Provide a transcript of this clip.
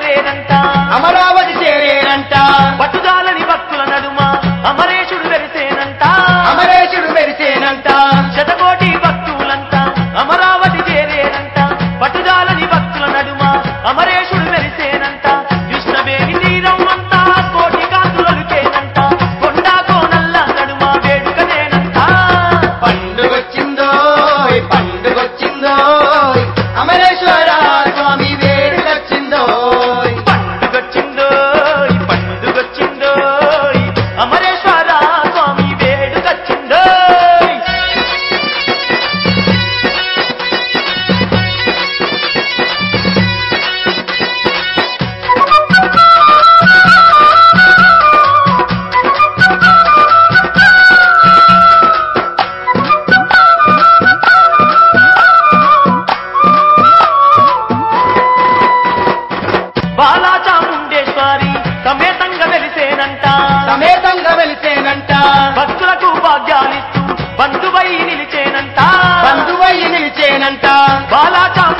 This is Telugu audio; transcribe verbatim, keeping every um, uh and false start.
చేరేనంట అమరావతి చేరేనంట పట్టుదాలని భక్తుల నడుమ అమరేశుడు వెలిసేనంట అమరేశుడు మెరిసేనంట శతకోటి భక్తులంతా అమరావతి చేరేనంట పట్టుదాలని భక్తుల నడుమ అమరేశుడు వెలిసేనంట కృష్ణవేణి తీరం అంతా కోటి కాంతులకేనంట కొండా కోనల్ల నడుమ వేడుకనేనంట పండుగొచ్చిందో పండుగొచ్చిందో అమరేశ్వర స్వామి వేడుకొచ్చిందో పండుగొచ్చిందో పండుగొచ్చిందో అమరేశ్వర స్వామి వేడుకొచ్చిందో బాలాచాముండేశ్వరి సమేతంగా వెలిసేనంట సమేతంగా వెలిసేనంట భక్తులకు భాగ్యాలిస్తూ బంధువై నిలిచేనంట బంధువయ్యి నిలిచేనంట బాలాచాము